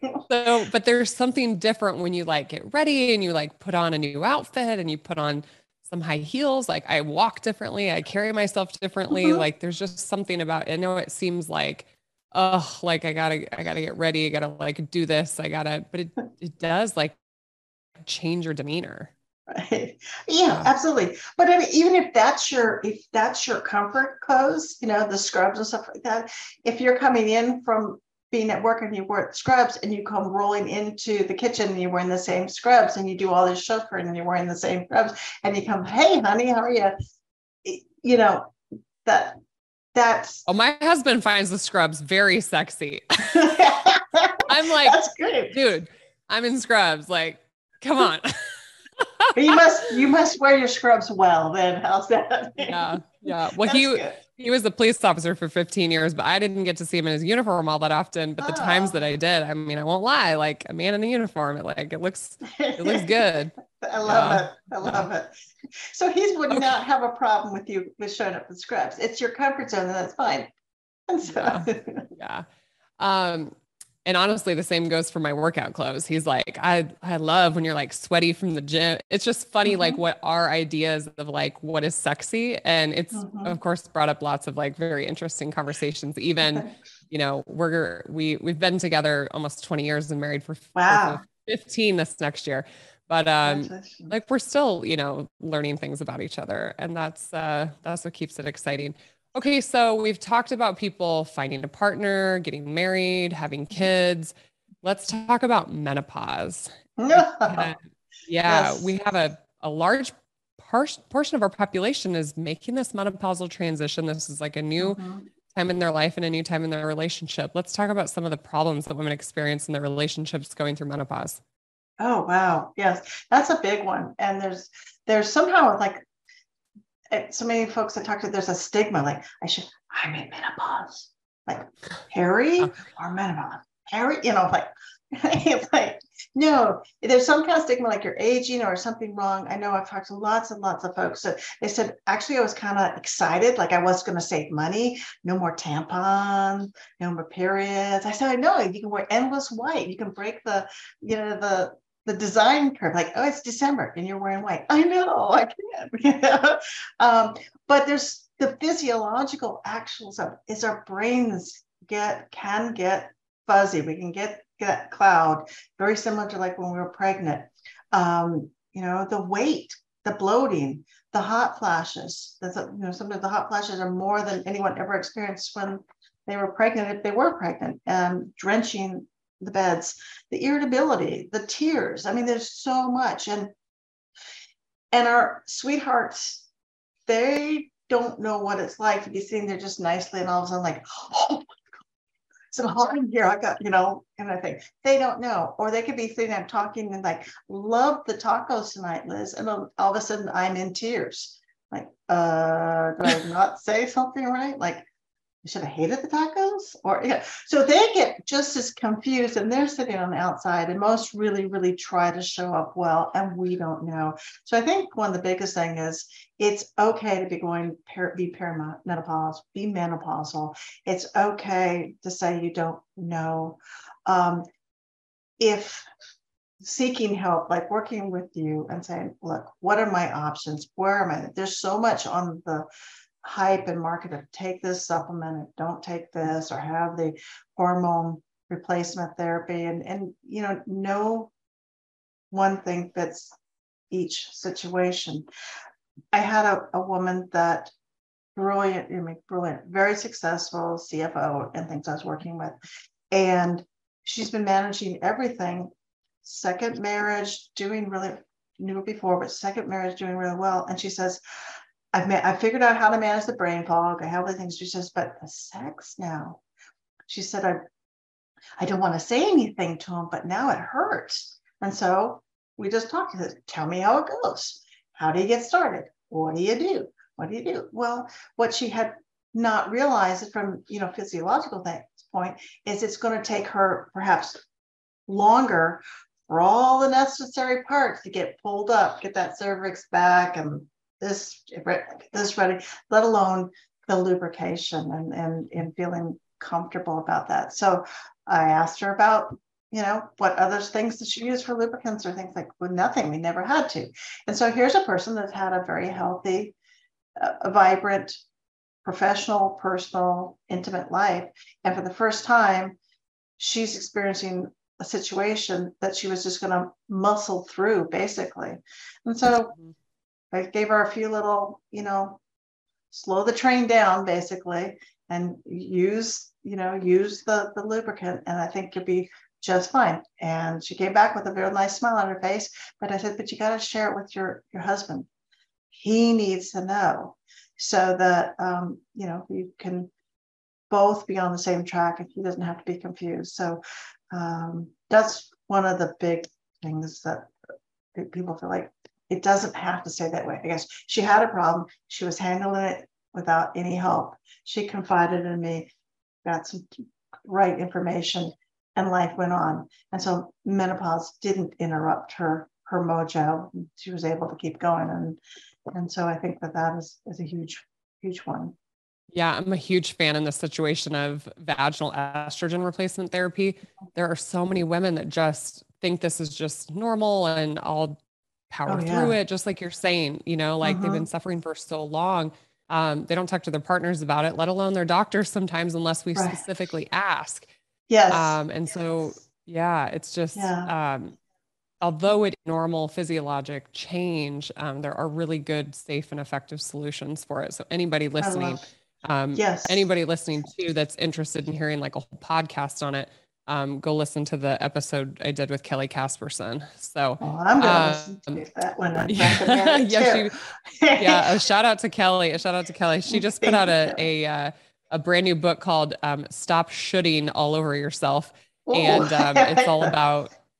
Speaker 1: So, but there's something different when you like get ready and you like put on a new outfit and you put on some high heels. Like I walk differently. I carry myself differently. Mm-hmm. Like there's just something about it. I know it seems like, oh, like I gotta, I gotta get ready. I gotta like do this. I gotta, but it, it does like change your demeanor.
Speaker 2: Right. Yeah, yeah, absolutely. But I mean, even if that's your, if that's your comfort clothes, you know, the scrubs and stuff like that, if you're coming in from being at work and you wear scrubs and you come rolling into the kitchen and you're wearing the same scrubs and you do all this chauffeuring and you're wearing the same scrubs and you come, hey, honey, how are you? You know, that that's.
Speaker 1: Oh, my husband finds the scrubs very sexy. I'm like,
Speaker 2: that's great,
Speaker 1: dude, I'm in scrubs. Like, come on.
Speaker 2: you must, you must wear your scrubs well then. How's that?
Speaker 1: Yeah. Yeah. Well, he, good. he was a police officer for fifteen years, but I didn't get to see him in his uniform all that often. But oh. the times that I did, I mean, I won't lie, like a man in a uniform, it like, it looks, it looks good.
Speaker 2: I love yeah. it. I love yeah. it. So he would okay. not have a problem with you with showing up in scrubs. It's your comfort zone, and that's fine. And so.
Speaker 1: Yeah. yeah. Um, And honestly, the same goes for my workout clothes. He's like, I, I love when you're like sweaty from the gym. It's just funny, mm-hmm. like what our ideas of like what is sexy. And it's mm-hmm. of course brought up lots of like very interesting conversations. Even, you know, we're, we, we've been together almost twenty years and married for,
Speaker 2: wow.
Speaker 1: for fifteen this next year. But um, like we're still, you know, learning things about each other. And that's, uh, that's what keeps it exciting. Okay, so we've talked about people finding a partner, getting married, having kids. Let's talk about menopause. yeah, yes. We have a, a large par- portion of our population is making this menopausal transition. This is like a new mm-hmm. time in their life and a new time in their relationship. Let's talk about some of the problems that women experience in their relationships going through menopause.
Speaker 2: Oh, wow. Yes, that's a big one. And there's there's somehow like, so many folks I talk to, there's a stigma, like I should, I'm in menopause. Like Harry or menopause? Harry, you know, like, it's like, no, there's some kind of stigma like you're aging or something wrong. I know I've talked to lots and lots of folks. So they said, actually, I was kind of excited. Like I was going to save money. No more tampons, no more periods. I said, I know you can wear endless white. You can break the, you know, the, the design curve. Like, oh, it's December and you're wearing white. I know I can't. um, but there's the physiological actual stuff is our brains get, can get fuzzy. We can get that cloud, very similar to like when we were pregnant. Um, you know, the weight, the bloating, the hot flashes. That's a, you know, sometimes the hot flashes are more than anyone ever experienced when they were pregnant, if they were pregnant, and drenching the beds, the irritability, the tears. I mean, there's so much. And and our sweethearts, they don't know what it's like to be sitting there just nicely and all of a sudden like, oh, so hard in here. I got, you know, and I think they don't know, or they could be sitting there talking and like, love the tacos tonight, Liz. And all of a sudden I'm in tears. Like, uh, did I not say something right? Like, should have hated the tacos or yeah. So they get just as confused and they're sitting on the outside and most really, really try to show up well. And we don't know. So I think one of the biggest thing is it's okay to be going, per, be perimenopause, be menopausal. It's okay to say you don't know. Um, if seeking help, like working with you and saying, look, what are my options? Where am I? There's so much on the hype and market of take this supplement and don't take this or have the hormone replacement therapy and and you know no one thing fits each situation. I had a, a woman that brilliant, I mean brilliant, very successful C F O and things I was working with, and she's been managing everything. Second marriage, doing really knew it before, but second marriage doing really well. And she says, I've ma- I figured out how to manage the brain fog. I have the things. She says, but the sex now. She said, I, I don't want to say anything to him, but now it hurts. And so we just talked. He said, tell me how it goes. How do you get started? What do you do? What do you do? Well, what she had not realized from, you know, physiological point is it's going to take her perhaps longer for all the necessary parts to get pulled up, get that cervix back and this this ready, let alone the lubrication and, and, and feeling comfortable about that. So I asked her about, you know, what other things does she use for lubricants or things like, well, nothing, we never had to. And so here's a person that's had a very healthy, uh, vibrant, professional, personal, intimate life. And for the first time, she's experiencing a situation that she was just going to muscle through basically. And so I gave her a few little, you know, slow the train down basically and use, you know, use the, the lubricant. And I think you'll be just fine. And she came back with a very nice smile on her face. But I said, but you got to share it with your, your husband. He needs to know so that, um, you know, you can both be on the same track and he doesn't have to be confused. So um, that's one of the big things that people feel like, it doesn't have to stay that way. I guess she had a problem. She was handling it without any help. She confided in me, got some right information, and life went on. And so menopause didn't interrupt her her mojo. She was able to keep going. And and so I think that that is, is a huge, huge one.
Speaker 1: Yeah, I'm a huge fan in this situation of vaginal estrogen replacement therapy. There are so many women that just think this is just normal and I'll power oh, yeah. through it. Just like you're saying, you know, like uh-huh. they've been suffering for so long. Um, they don't talk to their partners about it, let alone their doctors sometimes, unless we right. specifically ask.
Speaker 2: Yes.
Speaker 1: Um, and yes. so, yeah, it's just, yeah. um, although it's normal physiologic change, um, there are really good, safe and effective solutions for it. So anybody listening, um,
Speaker 2: yes.
Speaker 1: anybody listening too, that's interested in hearing like a whole podcast on it, um, go listen to the episode I did with Kelly Casperson. So
Speaker 2: oh, I'm going to um, listen to that one.
Speaker 1: Yeah, yeah, she, yeah. A shout out to Kelly. A shout out to Kelly. She just put out a a, uh, a brand new book called um, "Stop Shooting All Over Yourself," Ooh. and um, it's all about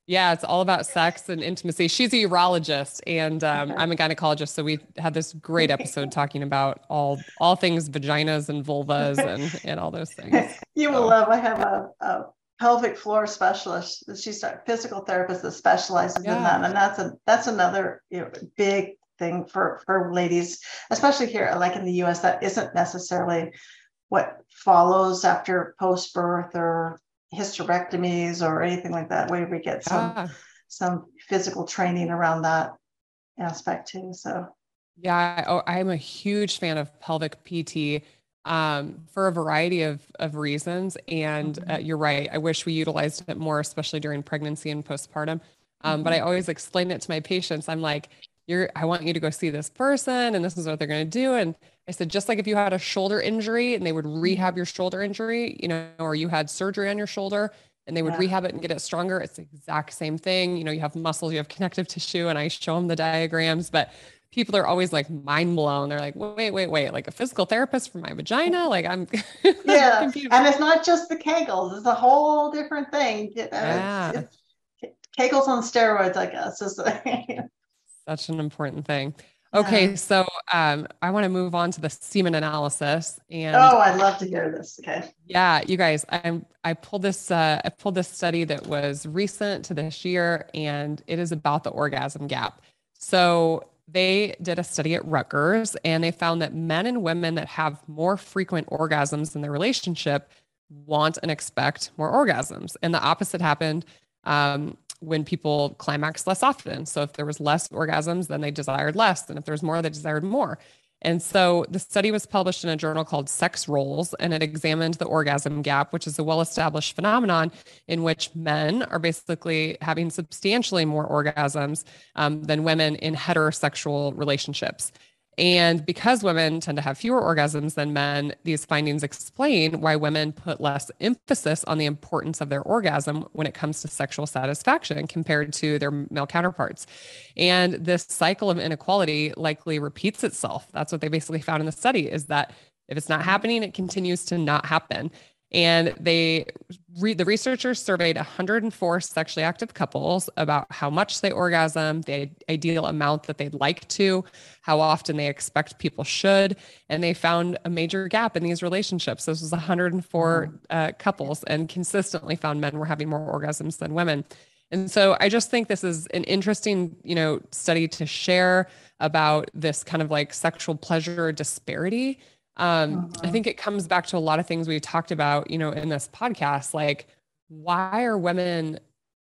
Speaker 1: Yeah, it's all about sex and intimacy. She's a urologist and um, I'm a gynecologist. So we had this great episode talking about all all things vaginas and vulvas and and all those things.
Speaker 2: You will
Speaker 1: So
Speaker 2: love. I have a, a pelvic floor specialist. She's a physical therapist that specializes in
Speaker 1: yeah.
Speaker 2: that, and that's a that's another, you know, big thing for for ladies, especially here, like in the U S. That isn't necessarily what follows after post birth or hysterectomies or anything like that. Where we get some
Speaker 1: Yeah.
Speaker 2: some physical training around that aspect too. So
Speaker 1: Yeah, oh, I'm a huge fan of pelvic P T um, for a variety of, of reasons. And uh,
Speaker 2: mhm,
Speaker 1: you're right. I wish we utilized it more, especially during pregnancy and postpartum. Um, but I
Speaker 2: mhm,
Speaker 1: always explain it to my patients. I'm like, you're, I want you to go see this person, and this is what they're going to do. And I said, just like if you had a shoulder injury and they would
Speaker 2: mhm.
Speaker 1: rehab your shoulder injury, you know, or you had surgery on your shoulder and they would
Speaker 2: Yeah.
Speaker 1: rehab it and get it stronger, it's the exact same thing. You know, you have muscles, you have connective tissue, and I show them the diagrams, but people are always like mind blown. They're like, wait, wait, wait, like a physical therapist for my vagina? Like I'm, I'm
Speaker 2: Yeah,
Speaker 1: confused.
Speaker 2: and it's not just the Kegels; it's a whole different thing. You know, it's,
Speaker 1: Yeah,
Speaker 2: it's Kegels on steroids, I guess. Is
Speaker 1: such an important thing.
Speaker 2: yeah.
Speaker 1: Okay, so um, I want to move on to the semen analysis, and
Speaker 2: Oh, I'd love to hear this. Okay.
Speaker 1: yeah, you guys, I'm I pulled this uh, I pulled this study that was recent to this year, and it is about the orgasm gap. So they did a study at Rutgers, and they found that men and women that have more frequent orgasms in their relationship want and expect more orgasms, and the opposite happened um, when people climax less often. So if there was less orgasms, then they desired less, and if there was more, they desired more. And so the study was published in a journal called Sex Roles, and it examined the orgasm gap, which is a well established phenomenon in which men are basically having substantially more orgasms um, than women in heterosexual relationships. And because women tend to have fewer orgasms than men, these findings explain why women put less emphasis on the importance of their orgasm when it comes to sexual satisfaction compared to their male counterparts. And this cycle of inequality likely repeats itself. That's what they basically found in the study is that if it's not happening, it continues to not happen. And they re- the researchers surveyed one hundred four sexually active couples about how much they orgasm, the ideal amount that they'd like to, how often they expect people should, and they found a major gap in these relationships. This was one hundred four uh, couples, and consistently found men were having more orgasms than women. And so I just think this is an interesting, you know, study to share about this kind of like sexual pleasure disparity. Um, I
Speaker 2: Mhm.
Speaker 1: think it comes back to a lot of things we've talked about, you know, in this podcast, like why are women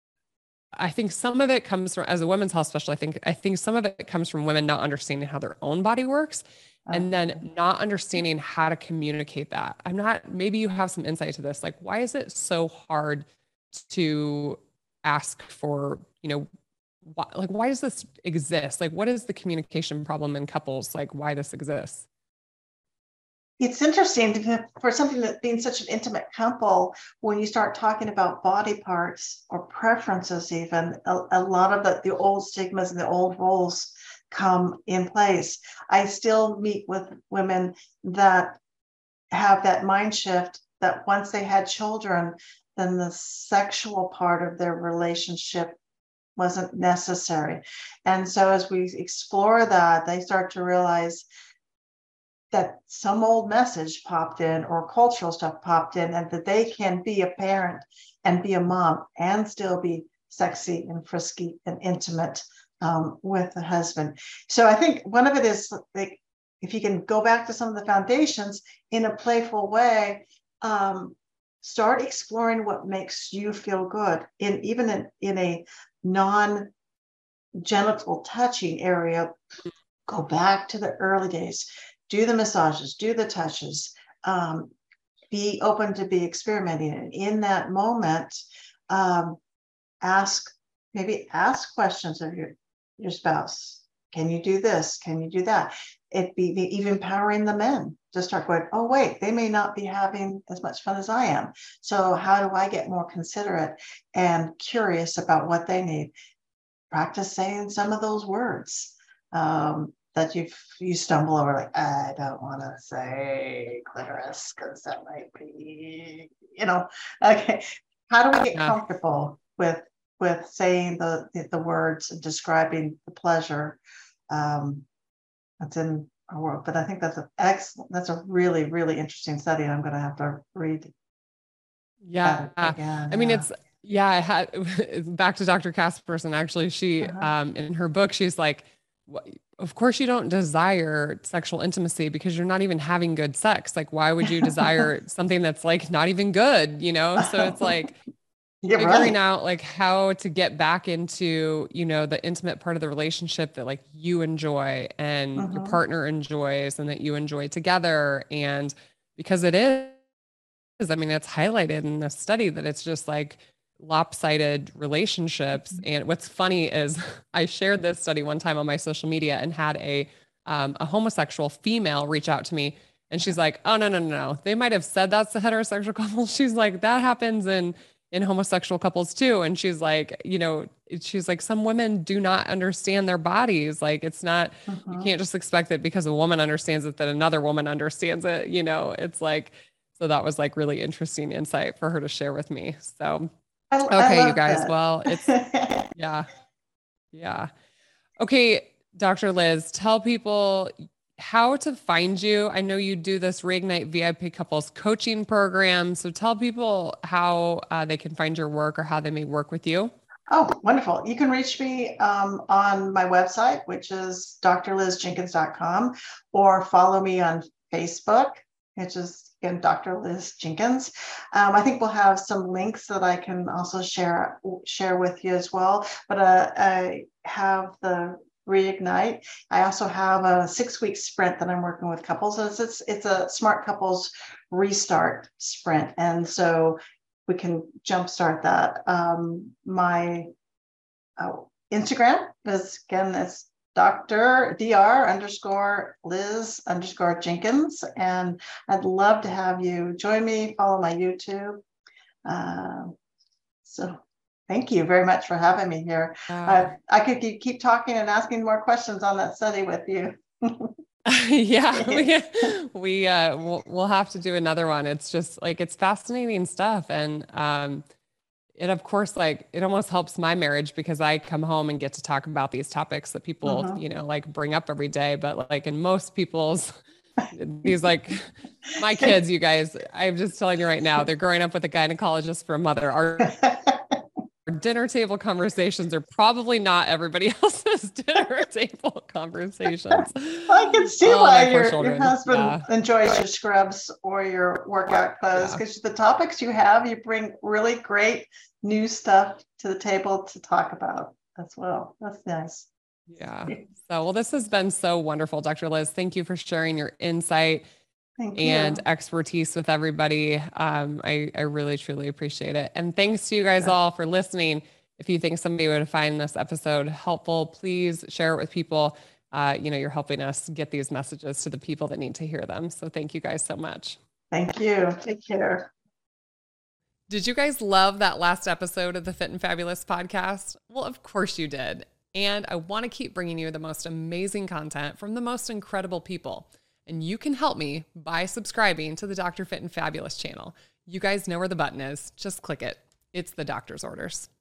Speaker 1: I think some of it comes from, as a women's health specialist, I think I think some of it comes from women not understanding how their own body works and
Speaker 2: Okay.
Speaker 1: then not understanding how to communicate that. I'm not, maybe you have some insight to this. Like, why is it so hard to ask for, you know, why, like, why does this exist? Like, what is the communication problem in couples? Like, why this exists?
Speaker 2: It's interesting to, for something that being such an intimate couple, when you start talking about body parts or preferences, even a, a lot of the, the old stigmas and the old roles come in place. I still meet with women that have that mind shift that once they had children, then the sexual part of their relationship wasn't necessary. And so as we explore that, they start to realize that some old message popped in or cultural stuff popped in, and that they can be a parent and be a mom and still be sexy and frisky and intimate um, with the husband. So I think one of it is like, if you can go back to some of the foundations in a playful way, um, start exploring what makes you feel good in even in, in a non genital touching area. Go back to the early days, do the massages, do the touches, um, be open to be experimenting. And in that moment, um, ask, maybe ask questions of your, your spouse. Can you do this? Can you do that? It be, be even empowering the men to start going, oh, wait, they may not be having as much fun as I am. So how do I get more considerate and curious about what they need? Practice saying some of those words. Um, that you you stumble over, like, I don't want to say clitoris because that might be, you know, okay. How do we get
Speaker 1: Yeah.
Speaker 2: comfortable with with saying the, the, the words and describing the pleasure um, that's in our world. But I think that's an excellent, that's a really, really interesting study. And I'm going to have to read.
Speaker 1: Yeah.
Speaker 2: Again,
Speaker 1: I mean,
Speaker 2: yeah.
Speaker 1: it's, yeah, I had back to Doctor Casperson. Actually, she,
Speaker 2: Uh-huh.
Speaker 1: um, in her book, she's like, of course you don't desire sexual intimacy because you're not even having good sex. Like, why would you desire something that's like not even good, you know? So it's like
Speaker 2: You're
Speaker 1: figuring
Speaker 2: right.
Speaker 1: out like how to get back into, you know, the intimate part of the relationship that like you enjoy and
Speaker 2: Mm-hmm.
Speaker 1: your partner enjoys and that you enjoy together. And because it is, I mean, it's highlighted in the study that it's just like lopsided relationships.
Speaker 2: Mm-hmm.
Speaker 1: And what's funny is I shared this study one time on my social media and had a um, a homosexual female reach out to me, and she's like, "Oh no, no, no, no! They might have said that's the heterosexual couple." She's like, "That happens in in homosexual couples too." And she's like, "You know, she's like, some women do not understand their bodies. Like, it's not
Speaker 2: Mm-hmm.
Speaker 1: you can't just expect that because a woman understands it that another woman understands it. You know, it's like." So that was like really interesting insight for her to share with me. So,
Speaker 2: I,
Speaker 1: okay,
Speaker 2: I
Speaker 1: you guys.
Speaker 2: that.
Speaker 1: Well, it's, yeah. Yeah. Okay. Doctor Liz, tell people how to find you. I know you do this Reignite V I P couples coaching program. So tell people how uh, they can find your work or how they may work with you.
Speaker 2: Oh, wonderful. You can reach me um, on my website, which is d r liz jenkins dot com, or follow me on Facebook, which is, again, Doctor Liz Jenkins. Um, I think we'll have some links that I can also share share with you as well. But uh, I have the Reignite. I also have a six-week sprint that I'm working with couples. It's, it's, it's a Smart Couples Restart Sprint. And so we can jumpstart that. Um, my uh, Instagram is, again, it's Doctor Dr underscore Liz underscore Jenkins. And I'd love to have you join me, follow my YouTube. Uh, so thank you very much for having me here. Uh, uh, I could keep talking and asking more questions on that study with you.
Speaker 1: Yeah, we, we uh, we'll, we'll have to do another one. It's just like, it's fascinating stuff. And um, it, of course, like it almost helps my marriage because I come home and get to talk about these topics that people, mm-hmm. you know, like bring up every day. But like in most people's, these like my kids, you guys, I'm just telling you right now, they're growing up with a gynecologist for a mother. Our dinner table conversations are probably not everybody else's dinner table conversations.
Speaker 2: I can see oh, why your, your husband yeah. enjoys your scrubs or your workout clothes, because yeah. the topics you have, you bring really great new stuff to the table to talk about as well. That's nice.
Speaker 1: Yeah. So, well, this has been so wonderful, Doctor Liz. Thank you for sharing your insight and expertise with everybody. Um, I, I really, truly appreciate it. And thanks to you guys all for listening. If you think somebody would find this episode helpful, please share it with people. Uh, you know, you're helping us get these messages to the people that need to hear them. So thank you guys so much.
Speaker 2: Thank you. Take care.
Speaker 1: Did you guys love that last episode of the Fit and Fabulous podcast? Well, of course you did. And I want to keep bringing you the most amazing content from the most incredible people. And you can help me by subscribing to the Doctor Fit and Fabulous channel. You guys know where the button is. Just click it. It's the doctor's orders.